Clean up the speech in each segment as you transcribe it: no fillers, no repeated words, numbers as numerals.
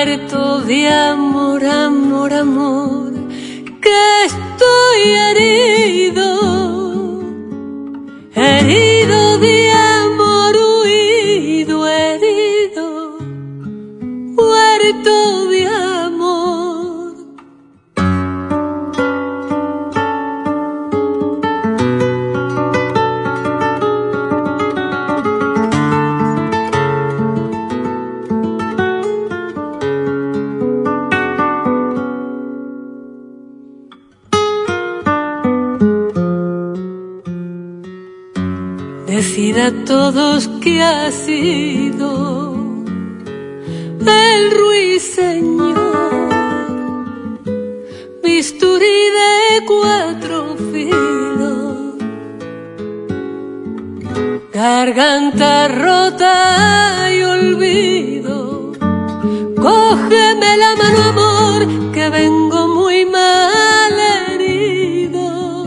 muerto de amor, amor, amor, que estoy herido, herido de amor, huido, herido, muerto de amor. Decid a todos que ha sido el ruiseñor, bisturí de 4 filos, garganta rota y olvido. Cógeme la mano, amor, que vengo muy mal herido,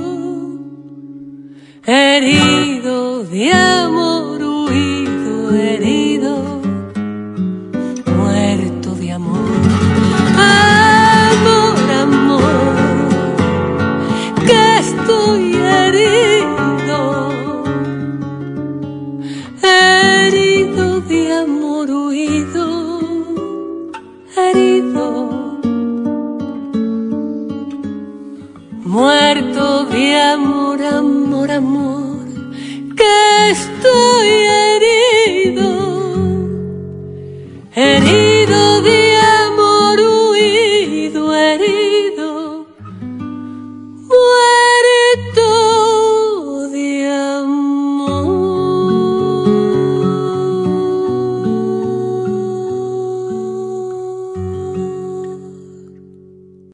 herido de amor, huido, herido, muerto de amor. Amor, amor, que estoy herido, herido de amor, huido, herido, muerto de amor, amor, amor, que estoy